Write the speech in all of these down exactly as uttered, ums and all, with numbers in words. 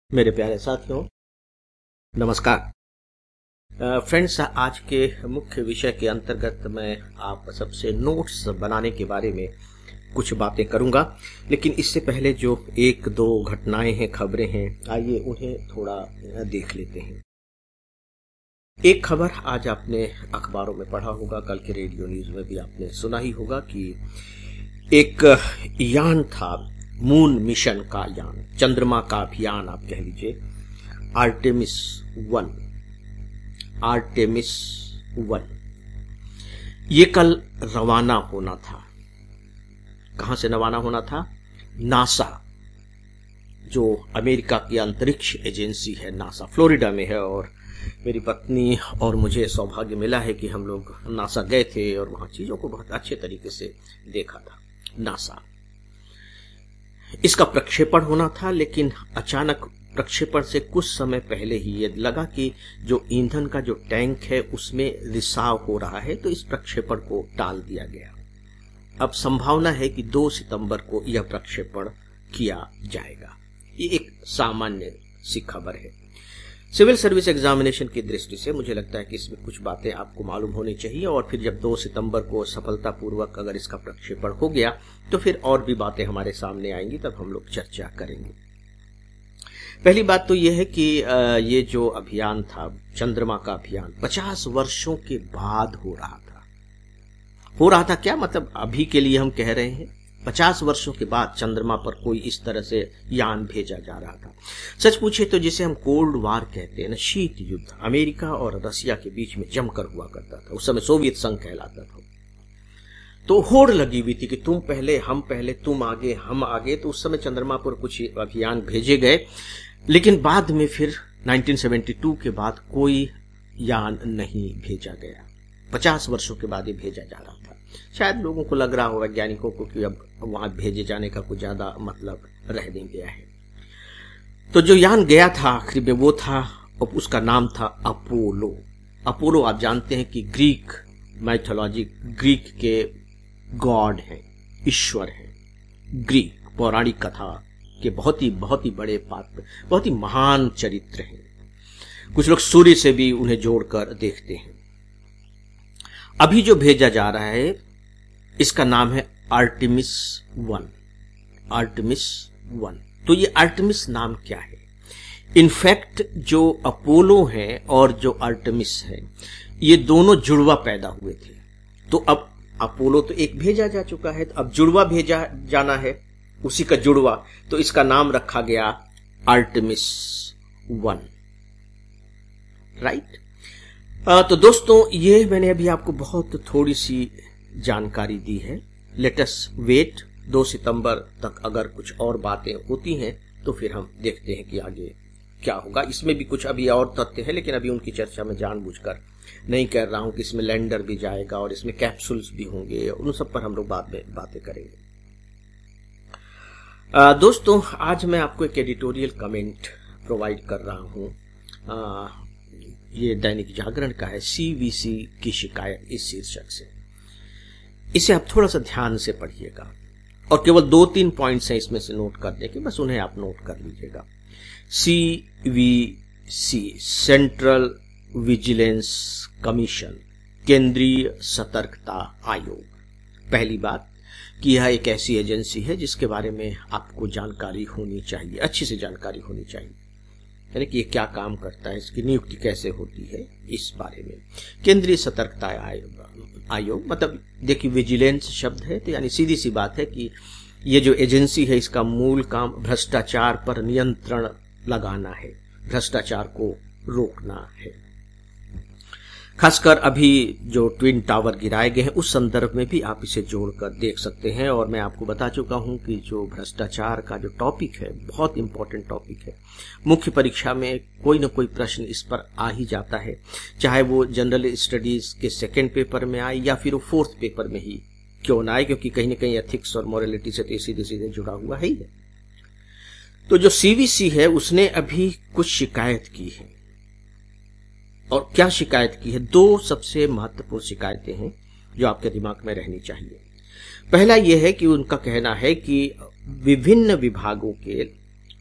मेरे प्यारे साथियों, नमस्कार। फ्रेंड्स, आज के मुख्य विषय के अंतर्गत मैं आप सबसे नोट्स बनाने के बारे में कुछ बातें करूंगा, लेकिन इससे पहले जो एक दो घटनाएं हैं, खबरें हैं, आइए उन्हें थोड़ा देख लेते हैं। एक खबर आज आपने अखबारों में पढ़ा होगा, कल के रेडियो न्यूज में भी आपने सुना ही होगा कि एक यान था, मून मिशन का यान, चंद्रमा का अभियान आप कह लीजिए, आर्टेमिस वन आर्टेमिस वन ये कल रवाना होना था। कहां से रवाना होना था? नासा, जो अमेरिका की अंतरिक्ष एजेंसी है, नासा फ्लोरिडा में है। और मेरी पत्नी और मुझे सौभाग्य मिला है कि हम लोग नासा गए थे और वहां चीजों को बहुत अच्छे तरीके से देखा था। नासा, इसका प्रक्षेपण होना था, लेकिन अचानक प्रक्षेपण से कुछ समय पहले ही ये लगा कि जो ईंधन का जो टैंक है उसमें रिसाव हो रहा है, तो इस प्रक्षेपण को टाल दिया गया। अब संभावना है कि दो सितंबर को यह प्रक्षेपण किया जाएगा। ये एक सामान्य सी खबर है। सिविल सर्विस एग्जामिनेशन की दृष्टि से मुझे लगता है कि इसमें कुछ बातें आपको मालूम होनी चाहिए, और फिर जब दो सितंबर को सफलतापूर्वक अगर इसका प्रक्षेपण हो गया तो फिर और भी बातें हमारे सामने आएंगी, तब हम लोग चर्चा करेंगे। पहली बात तो यह है कि ये जो अभियान था, चंद्रमा का अभियान, पचास वर्षों के बाद हो रहा था। हो रहा था क्या मतलब? अभी के लिए हम कह रहे हैं, पचास वर्षों के बाद चंद्रमा पर कोई इस तरह से यान भेजा जा रहा था। सच पूछे तो जिसे हम कोल्ड वार कहते हैं ना, शीत युद्ध, अमेरिका और रसिया के बीच में जमकर हुआ करता था। उस समय सोवियत संघ कहलाता था। तो होड़ लगी हुई थी कि तुम पहले, हम पहले, तुम आगे, हम आगे। तो उस समय चंद्रमा पर कुछ अभियान भेजे गए, लेकिन बाद में फिर उन्नीस सौ बहत्तर के बाद कोई यान नहीं भेजा गया। पचास वर्षों के बाद ये भेजा जा रहा था। शायद लोगों को लग रहा हो, वैज्ञानिकों को, कि अब वहां भेजे जाने का कुछ ज्यादा मतलब रह नहीं गया है। तो जो यान गया था आखिर में, वो था, उसका नाम था अपोलो। अपोलो आप जानते हैं कि ग्रीक माइथोलॉजी, ग्रीक के गॉड हैं, ईश्वर हैं। ग्रीक पौराणिक कथा के बहुत ही बहुत ही बड़े पात्र, बहुत ही महान चरित्र हैं। कुछ लोग सूर्य से भी उन्हें जोड़कर देखते हैं। अभी जो भेजा जा रहा है, इसका नाम है आर्टेमिस वन। Artemis one. तो ये आर्टेमिस नाम क्या है? इनफैक्ट जो अपोलो है और जो आर्टेमिस है, ये दोनों जुड़वा पैदा हुए थे। तो अब अपोलो तो एक भेजा जा चुका है, तो अब जुड़वा भेजा जाना है, उसी का जुड़वा, तो इसका नाम रखा गया आर्टेमिस वन। राइट। तो दोस्तों, ये मैंने अभी आपको बहुत थोड़ी सी जानकारी दी है। लेट अस वेट, दो सितंबर तक अगर कुछ और बातें होती हैं तो फिर हम देखते हैं कि आगे क्या होगा। इसमें भी कुछ अभी और तथ्य है, लेकिन अभी उनकी चर्चा में जानबूझकर नहीं कर रहा हूं कि इसमें लैंडर भी जाएगा और इसमें कैप्सूल्स भी होंगे, उन सब पर हम लोग बाद में बातें करेंगे। आ, दोस्तों, आज मैं आपको एक एडिटोरियल कमेंट प्रोवाइड कर रहा हूं। आ, ये दैनिक जागरण का है, सीवीसी की शिकायत, इस शीर्षक से। इसे आप थोड़ा सा ध्यान से पढ़िएगा, और केवल दो तीन पॉइंट्स हैं इसमें से नोट करने के, बस उन्हें आप नोट कर लीजिएगा। सीवीसी, सेंट्रल विजिलेंस कमीशन, केंद्रीय सतर्कता आयोग। पहली बात कि यह एक ऐसी एजेंसी है जिसके बारे में आपको जानकारी होनी चाहिए, अच्छी से जानकारी होनी चाहिए, यानी कि ये क्या काम करता है, इसकी नियुक्ति कैसे होती है, इस बारे में। केंद्रीय सतर्कता आयोग, आयोग मतलब देखिए, विजिलेंस शब्द है, तो यानी सीधी सी बात है कि ये जो एजेंसी है, इसका मूल काम भ्रष्टाचार पर नियंत्रण लगाना है, भ्रष्टाचार को रोकना है। खासकर अभी जो ट्विन टावर गिराए गए हैं, उस संदर्भ में भी आप इसे जोड़कर देख सकते हैं। और मैं आपको बता चुका हूं कि जो भ्रष्टाचार का जो टॉपिक है, बहुत इंपॉर्टेंट टॉपिक है। मुख्य परीक्षा में कोई न कोई प्रश्न इस पर आ ही जाता है, चाहे वो जनरल स्टडीज के सेकेंड पेपर में आए या फिर वो फोर्थ पेपर में ही क्यों ना आए, क्योंकि कहीं न कहीं एथिक्स और मोरालिटी से तो सीधे सीधे जुड़ा हुआ ही है। तो जो सीवीसी है, उसने अभी कुछ शिकायत की है। और क्या शिकायत की है? दो सबसे महत्वपूर्ण शिकायतें हैं जो आपके दिमाग में रहनी चाहिए। पहला यह है कि उनका कहना है कि विभिन्न विभागों के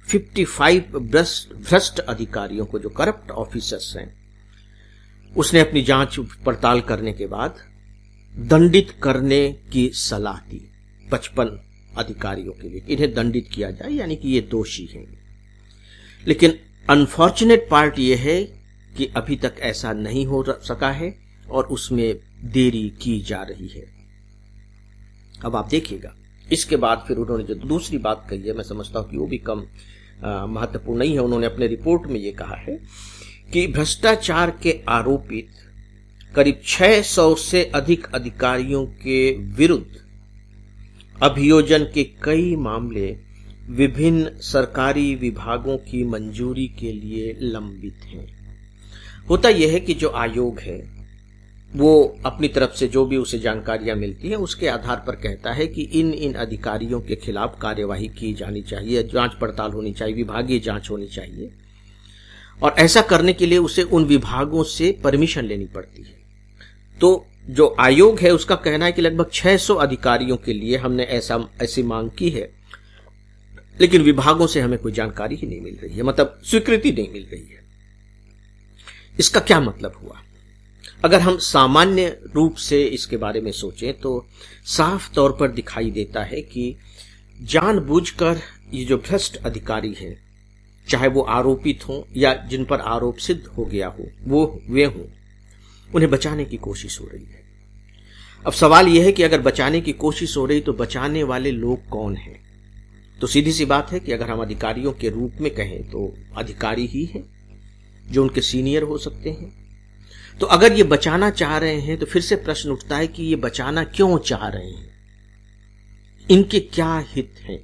पचपन भ्रष्ट भ्रष्ट अधिकारियों को, जो करप्ट ऑफिसर्स हैं, उसने अपनी जांच पड़ताल करने के बाद दंडित करने की सलाह दी। पचपन अधिकारियों के लिए इन्हें दंडित किया जाए, यानी कि ये दोषी हैं। लेकिन अनफॉर्चुनेट पार्ट ये है कि अभी तक ऐसा नहीं हो सका है और उसमें देरी की जा रही है। अब आप देखिएगा, इसके बाद फिर उन्होंने जो दूसरी बात कही है, मैं समझता हूं कि वो भी कम महत्वपूर्ण नहीं है। उन्होंने अपने रिपोर्ट में ये कहा है कि भ्रष्टाचार के आरोपित करीब छह सौ से अधिक अधिकारियों के विरुद्ध अभियोजन के कई मामले विभिन्न सरकारी विभागों की मंजूरी के लिए लंबित हैं। होता यह है कि जो आयोग है वो अपनी तरफ से जो भी उसे जानकारियां मिलती है उसके आधार पर कहता है कि इन इन अधिकारियों के खिलाफ कार्यवाही की जानी चाहिए, जांच पड़ताल होनी चाहिए, विभागीय जांच होनी चाहिए। और ऐसा करने के लिए उसे उन विभागों से परमिशन लेनी पड़ती है। तो जो आयोग है उसका कहना है कि लगभग छह सौ अधिकारियों के लिए हमने ऐसा ऐसी मांग की है, लेकिन विभागों से हमें कोई जानकारी ही नहीं मिल रही है, मतलब स्वीकृति नहीं मिल रही है। इसका क्या मतलब हुआ? अगर हम सामान्य रूप से इसके बारे में सोचें तो साफ तौर पर दिखाई देता है कि जानबूझकर ये जो भ्रष्ट अधिकारी हैं, चाहे वो आरोपित हों या जिन पर आरोप सिद्ध हो गया हो, वो वे हों, उन्हें बचाने की कोशिश हो रही है। अब सवाल यह है कि अगर बचाने की कोशिश हो रही तो बचाने वाले लोग कौन हैं? तो सीधी सी बात है कि अगर हम अधिकारियों के रूप में कहें तो अधिकारी ही हैं, जो उनके सीनियर हो सकते हैं। तो अगर ये बचाना चाह रहे हैं तो फिर से प्रश्न उठता है कि ये बचाना क्यों चाह रहे हैं, इनके क्या हित हैं?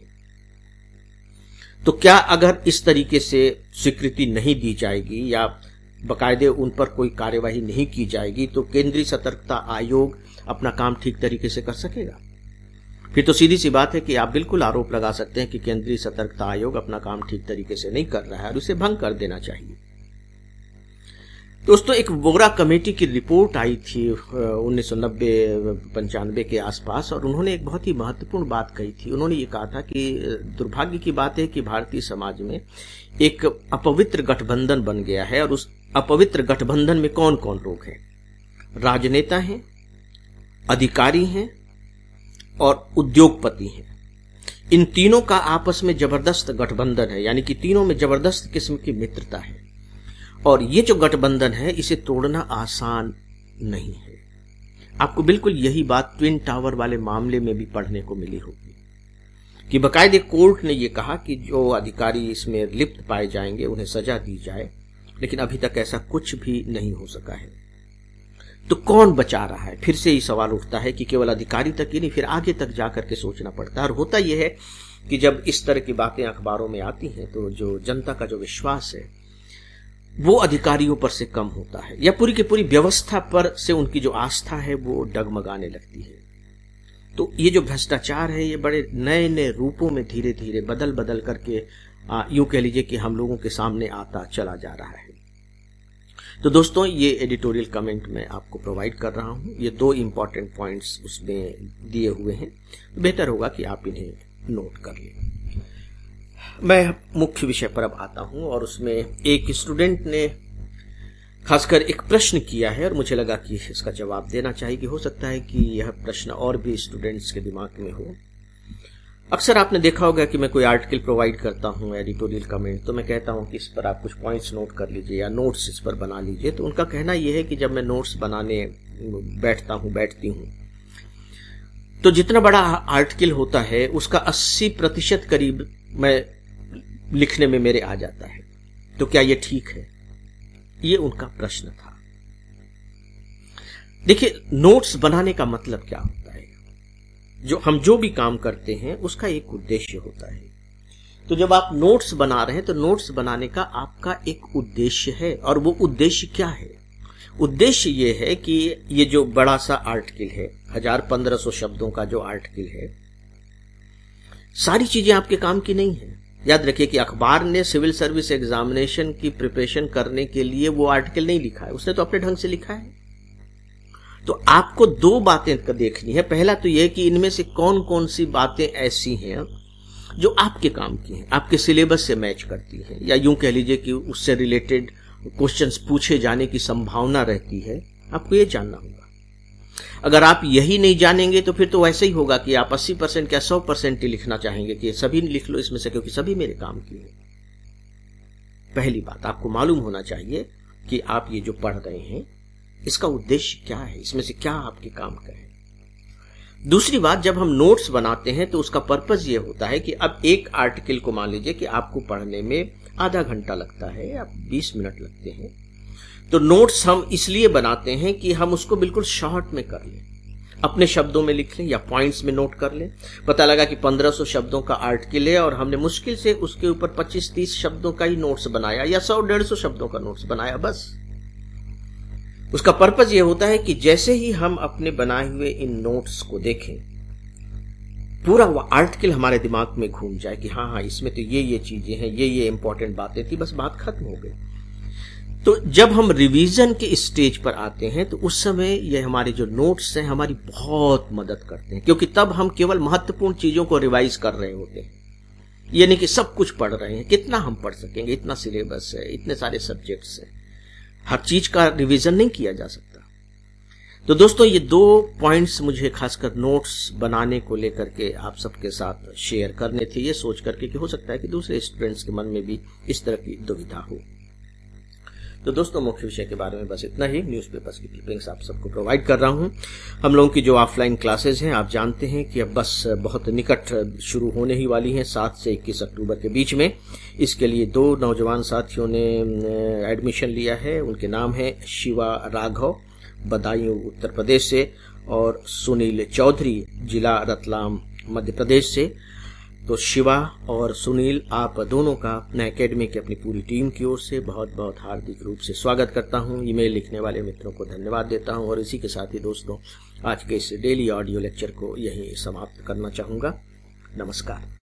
तो क्या अगर इस तरीके से स्वीकृति नहीं दी जाएगी या बकायदे उन पर कोई कार्यवाही नहीं की जाएगी तो केंद्रीय सतर्कता आयोग अपना काम ठीक तरीके से कर सकेगा? फिर तो सीधी सी बात है कि आप बिल्कुल आरोप लगा सकते हैं कि केंद्रीय सतर्कता आयोग अपना काम ठीक तरीके से नहीं कर रहा है और उसे भंग कर देना चाहिए। दोस्तों, एक वोरा कमेटी की रिपोर्ट आई थी उन्नीस सौ नब्बे पंचानवे के आसपास, और उन्होंने एक बहुत ही महत्वपूर्ण बात कही थी। उन्होंने ये कहा था कि दुर्भाग्य की बात है कि भारतीय समाज में एक अपवित्र गठबंधन बन गया है, और उस अपवित्र गठबंधन में कौन कौन लोग हैं? राजनेता हैं, अधिकारी हैं और उद्योगपति हैं। इन तीनों का आपस में जबरदस्त गठबंधन है, यानी कि तीनों में जबरदस्त किस्म की मित्रता है। और ये जो गठबंधन है इसे तोड़ना आसान नहीं है। आपको बिल्कुल यही बात ट्विन टावर वाले मामले में भी पढ़ने को मिली होगी कि बकायदे कोर्ट ने यह कहा कि जो अधिकारी इसमें लिप्त पाए जाएंगे उन्हें सजा दी जाए, लेकिन अभी तक ऐसा कुछ भी नहीं हो सका है। तो कौन बचा रहा है? फिर से ही सवाल उठता है कि केवल अधिकारी तक ही नहीं, फिर आगे तक जाकर के सोचना पड़ता है। और होता यह है कि जब इस तरह की बातें अखबारों में आती हैं तो जो जनता का जो विश्वास है वो अधिकारियों पर से कम होता है, या पूरी की पूरी व्यवस्था पर से उनकी जो आस्था है वो डगमगाने लगती है। तो ये जो भ्रष्टाचार है ये बड़े नए नए रूपों में धीरे धीरे बदल बदल करके यूं कह लीजिए कि हम लोगों के सामने आता चला जा रहा है। तो दोस्तों, ये एडिटोरियल कमेंट मैं आपको प्रोवाइड कर रहा हूं। ये दो इंपॉर्टेंट पॉइंट्स उसमें दिए हुए हैं, बेहतर होगा कि आप इन्हें नोट कर लें। मैं मुख्य विषय पर अब आता हूं, और उसमें एक स्टूडेंट ने खासकर एक प्रश्न किया है और मुझे लगा कि इसका जवाब देना चाहिए कि हो सकता है कि यह प्रश्न और भी स्टूडेंट्स के दिमाग में हो। अक्सर आपने देखा होगा कि मैं कोई आर्टिकल प्रोवाइड करता हूं, एडिटोरियल कमेंट, तो मैं कहता हूं कि इस पर आप कुछ पॉइंट्स नोट कर लीजिए या नोट्स इस पर बना लीजिए। तो उनका कहना यह है कि जब मैं नोट्स बनाने बैठता हूं बैठती हूं तो जितना बड़ा आर्टिकल होता है उसका अस्सी प्रतिशत करीब मैं लिखने में मेरे आ जाता है। तो क्या ये ठीक है? ये उनका प्रश्न था। देखिए, नोट्स बनाने का मतलब क्या होता है? जो हम जो भी काम करते हैं उसका एक उद्देश्य होता है। तो जब आप नोट्स बना रहे हैं तो नोट्स बनाने का आपका एक उद्देश्य है, और वो उद्देश्य क्या है? उद्देश्य ये है कि ये जो बड़ा सा आर्टिकल है, हजार पंद्रह सौ शब्दों का जो आर्टिकल है, सारी चीजें आपके काम की नहीं है। याद रखिए कि अखबार ने सिविल सर्विस एग्जामिनेशन की प्रिपरेशन करने के लिए वो आर्टिकल नहीं लिखा है, उसने तो अपने ढंग से लिखा है। तो आपको दो बातें देखनी है। पहला तो यह कि इनमें से कौन कौन सी बातें ऐसी हैं जो आपके काम की हैं, आपके सिलेबस से मैच करती हैं, या यूं कह लीजिए कि उससे रिलेटेड क्वेश्चंस पूछे जाने की संभावना रहती है, आपको ये जानना होगा। अगर आप यही नहीं जानेंगे तो फिर तो वैसे ही होगा कि आप अस्सी परसेंट या सौ परसेंट ही लिखना चाहेंगे कि सभी लिख लो इसमें से, क्योंकि सभी मेरे काम की है। पहली बात, आपको मालूम होना चाहिए कि आप ये जो पढ़ रहे हैं इसका उद्देश्य क्या है, इसमें से क्या आपके काम का है। दूसरी बात, जब हम नोट्स बनाते हैं तो उसका पर्पस ये होता है कि अब एक आर्टिकल को मान लीजिए कि आपको पढ़ने में आधा घंटा लगता है या बीस मिनट लगते हैं, तो नोट्स हम इसलिए बनाते हैं कि हम उसको बिल्कुल शॉर्ट में कर लें, अपने शब्दों में लिख लें या पॉइंट्स में नोट कर लें। पता लगा कि पंद्रह सौ शब्दों का आर्टिकल है और हमने मुश्किल से उसके ऊपर पच्चीस तीस शब्दों का ही नोट्स बनाया या सौ डेढ़ सौ शब्दों का नोट्स बनाया, बस। उसका पर्पस यह होता है कि जैसे ही हम अपने बनाए हुए इन नोट्स को देखें, पूरा वो आर्टिकल हमारे दिमाग में घूम जाए कि हाँ हाँ इसमें तो ये ये चीजें हैं, ये ये इंपॉर्टेंट बातें थी, बस बात खत्म हो गई। तो जब हम रिवीजन के स्टेज पर आते हैं तो उस समय ये हमारे जो नोट्स हैं हमारी बहुत मदद करते हैं, क्योंकि तब हम केवल महत्वपूर्ण चीजों को रिवाइज कर रहे होते हैं। ये नहीं कि सब कुछ पढ़ रहे हैं, कितना हम पढ़ सकेंगे, इतना सिलेबस है, इतने सारे सब्जेक्ट्स हैं, हर चीज का रिवीजन नहीं किया जा सकता। तो दोस्तों, ये दो पॉइंट्स मुझे खासकर नोट्स बनाने को लेकर के आप सबके साथ शेयर करने थे, ये सोच करके कि हो सकता है कि दूसरे स्टूडेंट्स के मन में भी इस तरह की दुविधा हो। तो दोस्तों, मुख्य विषय के बारे में बस इतना ही। न्यूज़पेपर्स की क्लिपिंग्स आप सबको प्रोवाइड कर रहा हूं। हम लोगों की जो ऑफलाइन क्लासेस हैं, आप जानते हैं कि अब बस बहुत निकट शुरू होने ही वाली हैं, सात से इक्कीस अक्टूबर के बीच में। इसके लिए दो नौजवान साथियों ने एडमिशन लिया है। उनके नाम है शिवा राघव, बदायूं उत्तर प्रदेश से, और सुनील चौधरी, जिला रतलाम मध्य प्रदेश से। तो शिवा और सुनील, आप दोनों का अपने एकेडमी की अपनी पूरी टीम की ओर से बहुत बहुत हार्दिक रूप से स्वागत करता हूं। ईमेल लिखने वाले मित्रों को धन्यवाद देता हूं, और इसी के साथ ही दोस्तों, आज के इस डेली ऑडियो लेक्चर को यहीं समाप्त करना चाहूंगा। नमस्कार।